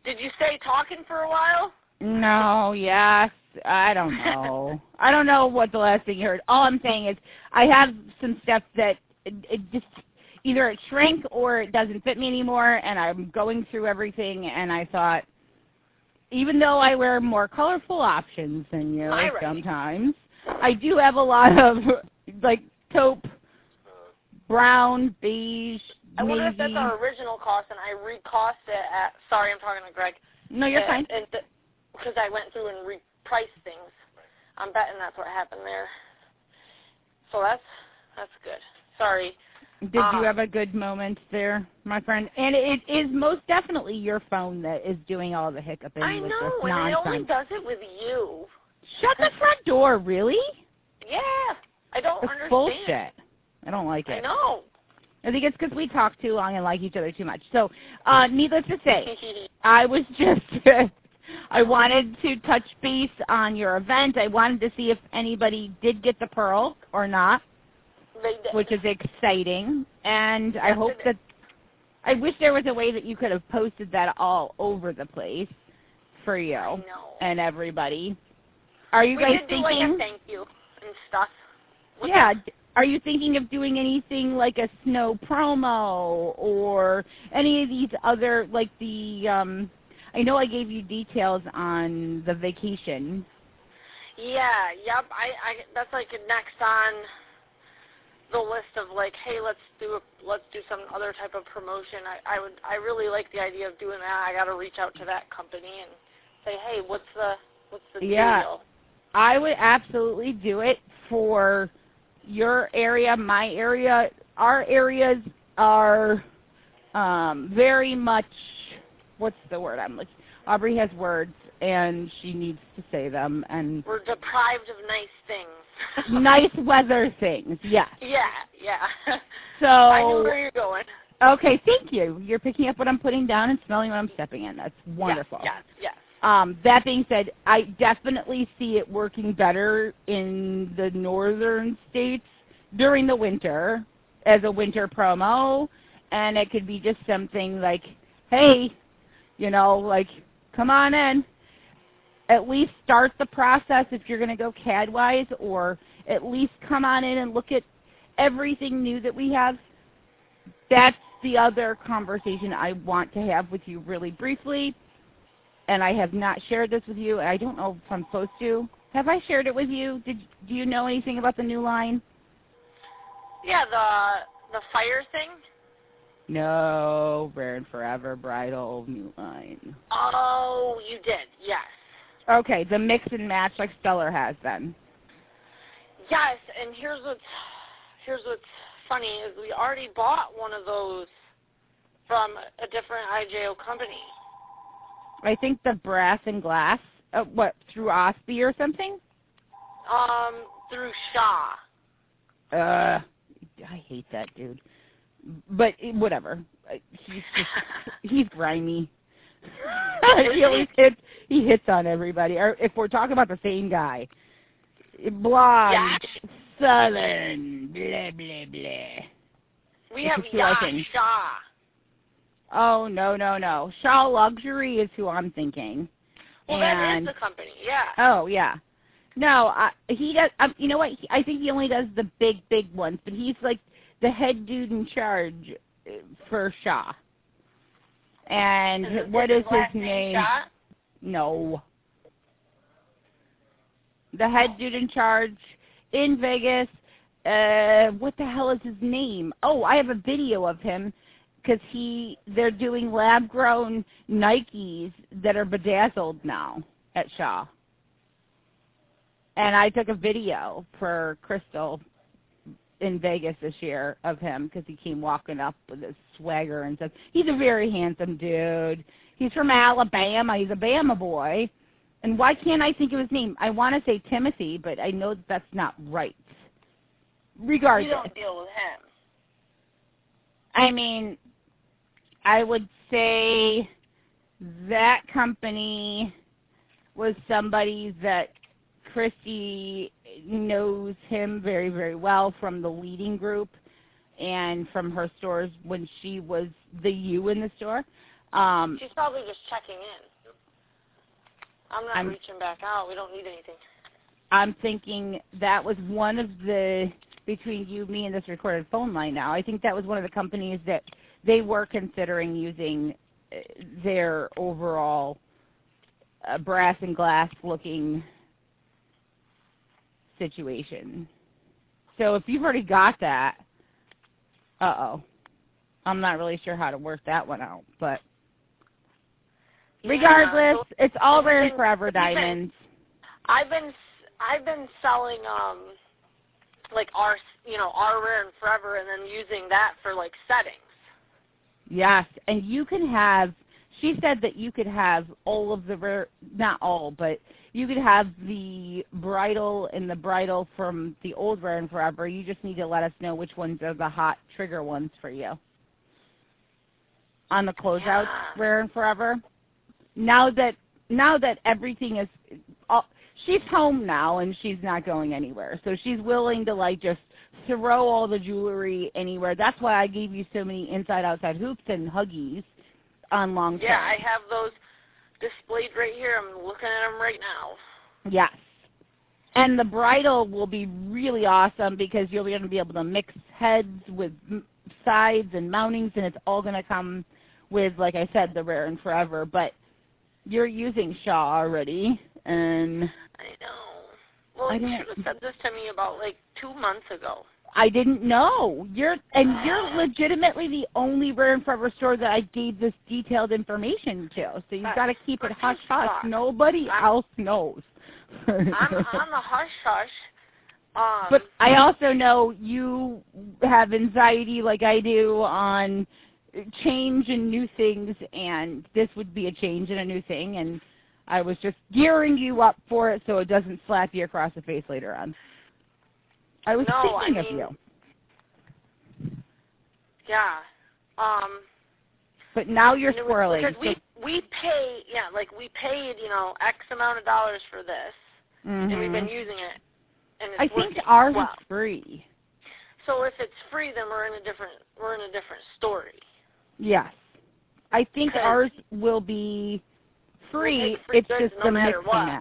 Did you stay talking for a while? No, yes. I don't know. I don't know what the last thing you heard. All I'm saying is I have some stuff that it just either it shrank or it doesn't fit me anymore, and I'm going through everything, and I thought, even though I wear more colorful options than you sometimes, I do have a lot of, like, taupe, brown, beige, I wonder navy. if that's our original cost, and I recost it at, sorry, I'm talking to Greg. No, you're fine. Because I went through and repriced things. I'm betting that's what happened there. So that's good. Sorry. Did you have a good moment there, my friend? And it is most definitely your phone that is doing all the hiccuping. I know, and it only does it with you. Shut the front door, really? Yeah. I don't understand. Bullshit. I don't like it. I know. I think it's because we talk too long and like each other too much. So, needless to say, I was just, I wanted to touch base on your event. I wanted to see if anybody did get the pearl or not. They did. Which is exciting, and I hope that, I wish there was a way that you could have posted that all over the place for you and everybody. Are you guys thinking? We did do like a thank you and stuff. Are you thinking of doing anything like a snow promo or any of these other, like the, I know I gave you details on the vacation. Yeah, yep, that's like next on the list of like, hey, let's do some other type of promotion. I really like the idea of doing that. I got to reach out to that company and say, hey, what's the deal? I would absolutely do it for your area, my area. Our areas are very much, what's the word I'm looking? Aubrey has words and she needs to say them, and we're deprived of nice things. Nice weather things, yes. Yeah. So I knew where you're going. Okay, thank you. You're picking up what I'm putting down and smelling what I'm stepping in. That's wonderful. Yes. That being said, I definitely see it working better in the northern states during the winter as a winter promo, and it could be just something like, hey, like, come on in. At least start the process if you're going to go CAD-wise, or at least come on in and look at everything new that we have. That's the other conversation I want to have with you really briefly, and I have not shared this with you. I don't know if I'm supposed to. Have I shared it with you? Do you know anything about the new line? Yeah, the fire thing? No, Rare and Forever Bridal new line. Oh, you did, yes. Okay, the mix and match like Stellar has then. Yes, and here's what's funny is we already bought one of those from a different IJO company. I think the brass and glass, through Osby or something? Through Shaw. I hate that dude. But whatever. He's grimy. He hits on everybody. Or if we're talking about the same guy. Blonde, Southern, blah, blah, blah. We have Shaw. Oh, no. Shaw Luxury is who I'm thinking. Well, that is the company, yeah. Oh, yeah. No, he does. You know what? I think he only does the big ones, but he's like the head dude in charge for Shaw. And what is his name? Shaw? No. The head dude in charge in Vegas. What the hell is his name? Oh, I have a video of him because they're doing lab-grown Nikes that are bedazzled now at Shaw. And I took a video for Crystal in Vegas this year of him because he came walking up with his swagger and stuff. He's a very handsome dude. He's from Alabama. He's a Bama boy. And why can't I think of his name? I want to say Timothy, but I know that's not right. Regardless. You don't deal with him. I mean, I would say that company was somebody that Christy knows him very, very well from the leading group and from her stores when she was the you in the store. She's probably just checking in. I'm not reaching back out. We don't need anything. I'm thinking that was one of the, between you, me, and this recorded phone line now, I think that was one of the companies that they were considering using their overall brass and glass looking situation. So if you've already got that, I'm not really sure how to work that one out, but regardless, it's all Rare and Forever diamonds. I've been selling like our Rare and Forever, and then using that for like settings. Yes, and you can have. She said that you could have all of the rare, not all, but you could have the bridal and the bridal from the old Rare and Forever. You just need to let us know which ones are the hot trigger ones for you. On the closeout Rare and Forever. Now that everything is, she's home now and she's not going anywhere, so she's willing to like just throw all the jewelry anywhere. That's why I gave you so many inside-outside hoops and Huggies on long term. Yeah, I have those displayed right here. I'm looking at them right now. Yes. And the bridal will be really awesome because you'll be going to be able to mix heads with sides and mountings, and it's all going to come with, like I said, the Rare and Forever. But you're using Shaw already, and I know. Well, you should have said this to me about like 2 months ago. I didn't know. You're legitimately the only Rare and Forever store that I gave this detailed information to. So you've got to keep it hush hush. Nobody else knows. I'm the hush hush. But I also know you have anxiety like I do on change and new things, and this would be a change and a new thing, and I was just gearing you up for it so it doesn't slap you across the face later on. I was thinking of you. Yeah. But now you're swirling. Because we pay, we paid, X amount of dollars for this, and we've been using it, and it's I think ours is free. So if it's free, then we're in a different story. Yes. I think ours will be free. It's just the mix and match.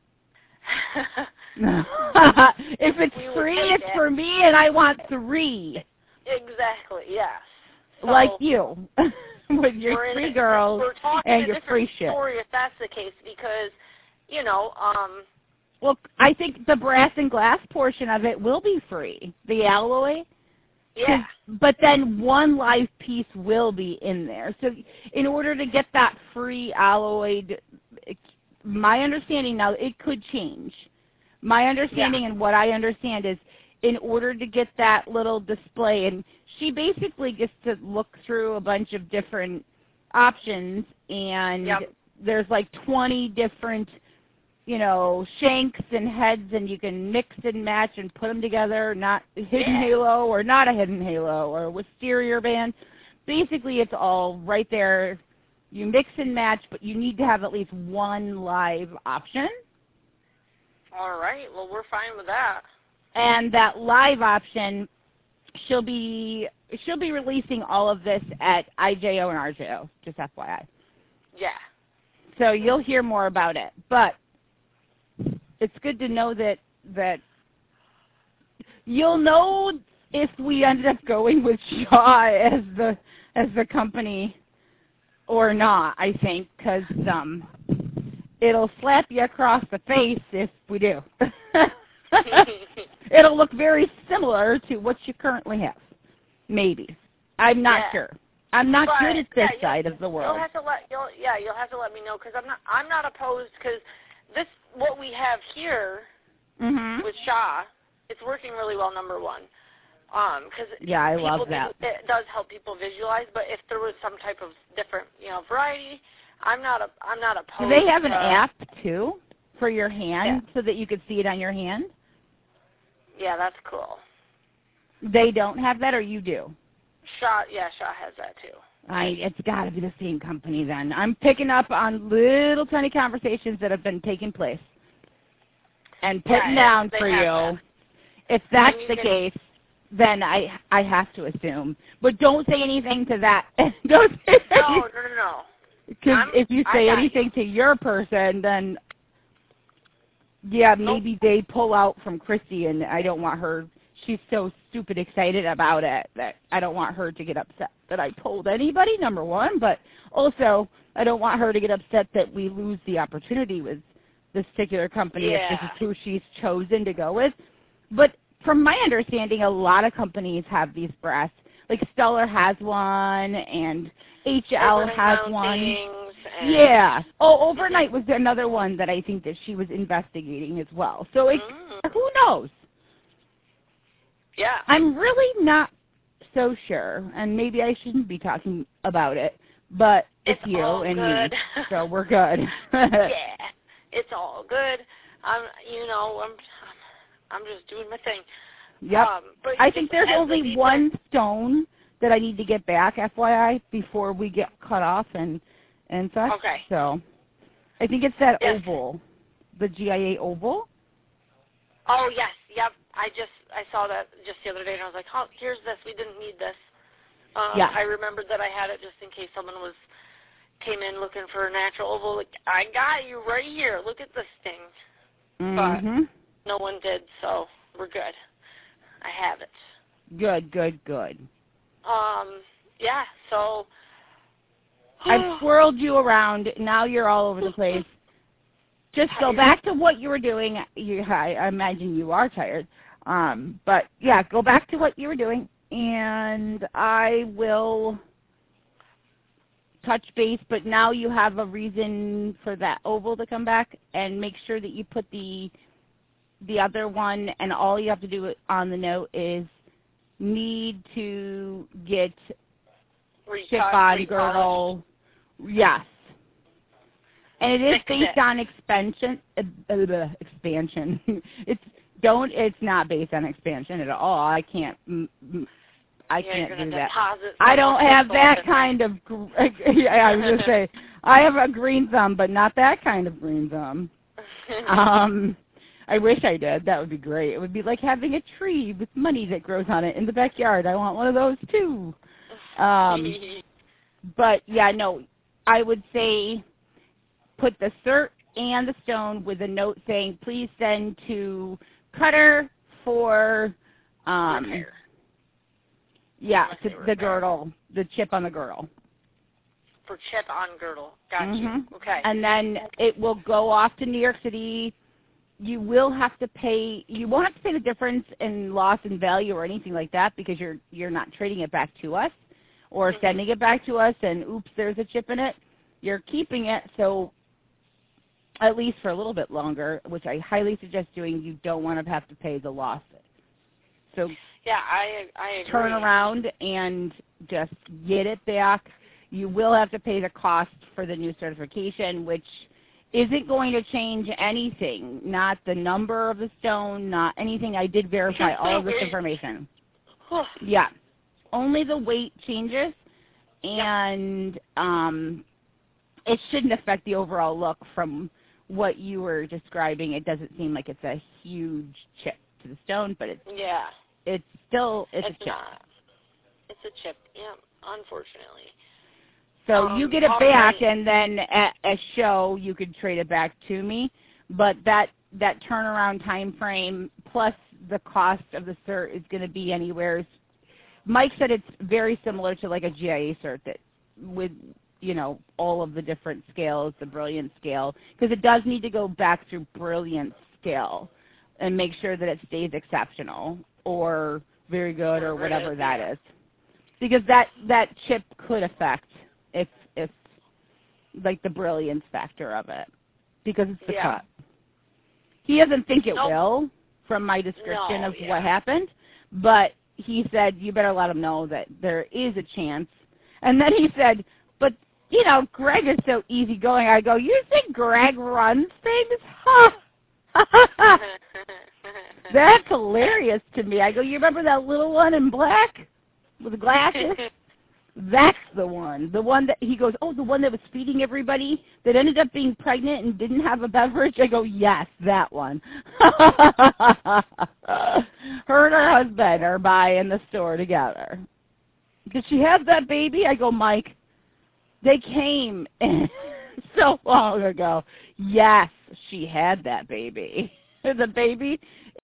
If it's free, it's for me, and I want 3. Exactly, yes. So like you, with your 3 girls and your free shit. Story if that's the case, because, Well, I think the brass and glass portion of it will be free. The alloy. Yeah. But then one live piece will be in there. So in order to get that free alloyed, my understanding now, it could change. My understanding and what I understand is in order to get that little display, and she basically gets to look through a bunch of different options, and there's like 20 different, shanks and heads, and you can mix and match and put them together, not hidden halo or not a hidden halo or wisteria band. Basically, it's all right there. You mix and match, but you need to have at least one live option. All right. Well, we're fine with that. And that live option, she'll be releasing all of this at IJO and RJO, just FYI. Yeah. So you'll hear more about it. But it's good to know that you'll know if we ended up going with Shaw as the company or not, I think, because it'll slap you across the face if we do. It'll look very similar to what you currently have. Maybe. I'm not sure. I'm not good at this side of the world. You'll have to let me know, because I'm not opposed, because this what we have here with Shaw, it's working really well. Number one, because I love that. It does help people visualize. But if there was some type of different variety, I'm not opposed. Do they have an app too for your hand so that you could see it on your hand? Yeah, that's cool. They don't have that, or you do? Shaw has that too. It's got to be the same company then. I'm picking up on little tiny conversations that have been taking place and putting down for you. That. If that's the case, then I have to assume. But don't say anything to that. Don't say No. Because if you say anything to your person, then, yeah, maybe they pull out from Christy, and I don't want her. She's so stupid excited about it that I don't want her to get upset that I told anybody, number one. But also, I don't want her to get upset that we lose the opportunity with this particular company if this is who she's chosen to go with. But from my understanding, a lot of companies have these brass. Like Stellar has one, and HL has one. Yeah. Oh, Overnight was another one that I think that she was investigating as well. So who knows? Yeah. I'm really not so sure, and maybe I shouldn't be talking about it, but it's you and good. me, so we're good. Yeah, it's all good. I'm just doing my thing. Yep. But I think there's only one stone that I need to get back, FYI, before we get cut off and such. Okay. So I think it's that oval, the GIA oval. Oh, yes. Yep. I saw that just the other day, and I was like, oh, here's this. We didn't need this. I remembered that I had it just in case someone came in looking for a natural oval. Like, I got you right here. Look at this thing. Mm-hmm. But no one did, so we're good. I have it. Good. Yeah, so. I've swirled you around. Now you're all over the place. Just go back to what you were doing. I imagine you are tired. But, yeah, go back to what you were doing, and I will touch base. But now you have a reason for that oval to come back, and make sure that you put the other one, and all you have to do on the note is need to get chip-on girdle. Yes. And it is based on expansion. It's not based on expansion at all. I can't do that. I don't have that kind of. I was going to say I have a green thumb, but not that kind of green thumb. I wish I did. That would be great. It would be like having a tree with money that grows on it in the backyard. I want one of those too. But yeah, no, I would say put the cert and the stone with a note saying, please send to Cutter for, the girdle, the chip on the girdle. For chip on girdle. Got you. Okay. And then it will go off to New York City. You will have to pay, you won't have to pay the difference in loss in value or anything like that because you're not trading it back to us or sending it back to us and oops, there's a chip in it. You're keeping it, so at least for a little bit longer, which I highly suggest doing. You don't want to have to pay the loss. So yeah, I agree. Turn around and just get it back. You will have to pay the cost for the new certification, which isn't going to change anything, not the number of the stone, not anything. I did verify all of this information. Yeah, only the weight changes, and it shouldn't affect the overall look from what you were describing. It doesn't seem like it's a huge chip to the stone, but it's a chip. Not. It's a chip, unfortunately. So you get it back, and then at a show you could trade it back to me. But that turnaround time frame plus the cost of the cert is going to be anywhere. Mike said it's very similar to like a GIA cert that with all of the different scales, the Brilliant scale, because it does need to go back through Brilliant scale and make sure that it stays exceptional or very good or whatever that is. Because that chip could affect if like the brilliance factor of it, because it's the cut. He doesn't think it will from my description of what happened, but he said, you better let him know that there is a chance. And then he said, but, Greg is so easygoing. I go, you think Greg runs things? Huh? That's hilarious to me. I go, you remember that little one in black with the glasses? That's the one. The one that he goes, the one that was feeding everybody that ended up being pregnant and didn't have a beverage? I go, yes, that one. Her and her husband are by in the store together. Did she have that baby? I go, Mike, They came so long ago. Yes, she had that baby. The baby